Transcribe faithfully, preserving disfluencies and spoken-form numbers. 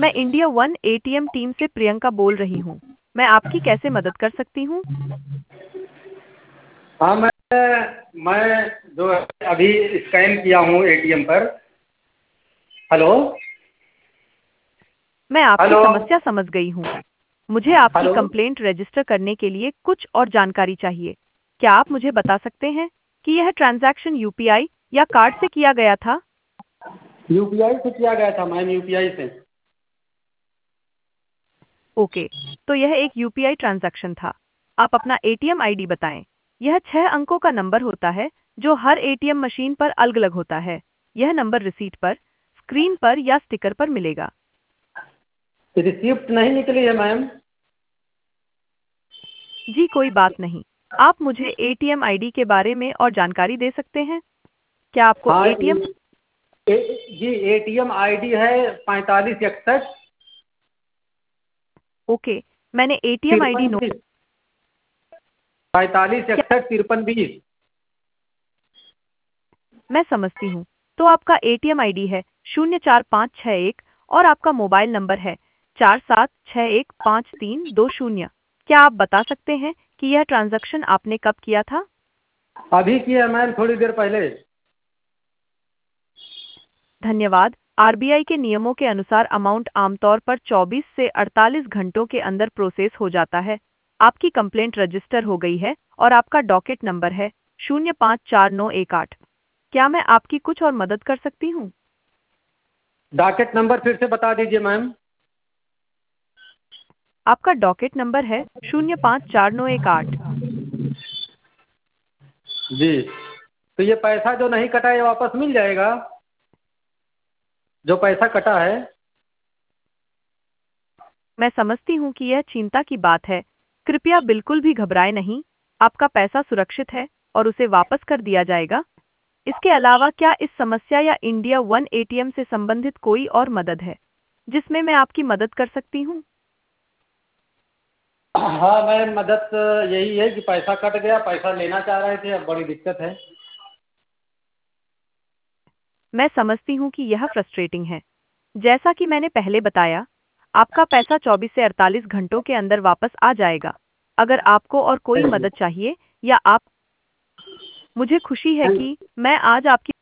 मैं India one ATM team से प्रियंका बोल रही हूँ। मैं आपकी कैसे मदद कर सकती हूँ? हाँ, मैं मैं जो है अभी स्कैन किया हूँ एटीएम पर। हेलो। मैं आपकी हेलो। समस्या समझ गई हूँ। मुझे आपकी हेलो। कंप्लेंट रजिस्टर करने के लिए कुछ और जानकारी चाहिए। क्या आप मुझे बता सकते हैं कि यह ट्रांजैक्शन यूपीआई या कार्ड से किया गया था? यूपीआई से किया गया था मैम, यूपीआई से। ओके, तो यह एक यूपीआई ट्रांजैक्शन था। आप अपना एटीएम आईडी बताएं। यह छह अंकों का नंबर होता है जो हर एटीएम मशीन पर अलग-अलग होता है। यह नंबर रिसीट पर, स्क्रीन पर या स्टिकर पर मिलेगा। रिसिप्ट नहीं निकली है मैम। जी कोई बात नहीं। आप मुझे एटीएम आईडी के बारे में और जानकारी दे सकते हैं? क्या आपको हाँ, एटीएम ए, ए, जी एटीएम आईडी है पैंतालीस इकसठ। ओके, मैंने एटीएम आईडी तिरपन नोट बीस पैंतालीस क्या इकसठ तिरपन बीस। मैं समझती हूँ। तो आपका एटीएम आईडी है शून्य चार पाँच छः एक और आपका मोबाइल नंबर है चार सात छः एक पाँच तीन दो शून्य। क्या आप बता सकते हैं कि यह ट्रांजैक्शन आपने कब किया था? अभी किया मैम, थोड़ी देर पहले। धन्यवाद। आरबीआई के नियमों के अनुसार अमाउंट आमतौर पर चौबीस से अड़तालीस घंटों के अंदर प्रोसेस हो जाता है। आपकी कंप्लेंट रजिस्टर हो गई है और आपका डॉकेट नंबर है शून्य पाँच चार नौ एक आठ। क्या मैं आपकी कुछ और मदद कर सकती हूँ? डॉकेट नंबर फिर से बता दीजिए मैम। आपका डॉकेट नंबर है शून्य पाँच चार नौ एक आठ। जी, तो ये पैसा जो नहीं कटा ये वापस मिल जाएगा, जो पैसा कटा है। मैं समझती हूँ कि यह चिंता की बात है। कृपया बिल्कुल भी घबराएं नहीं। आपका पैसा सुरक्षित है और उसे वापस कर दिया जाएगा। इसके अलावा क्या इस समस्या या इंडिया वन एटीएम से संबंधित कोई और मदद है जिसमें मैं आपकी मदद कर सकती हूँ? हाँ मैम, मदद यही है कि पैसा कट गया, पैसा लेना चाह रहे थे, अब बड़ी दिक्कत है। मैं समझती हूँ कि यह फ्रस्ट्रेटिंग है। जैसा कि मैंने पहले बताया, आपका पैसा चौबीस से अड़तालीस घंटों के अंदर वापस आ जाएगा। अगर आपको और कोई थैंक यू। मदद चाहिए या आप मुझे खुशी है कि मैं आज आपकी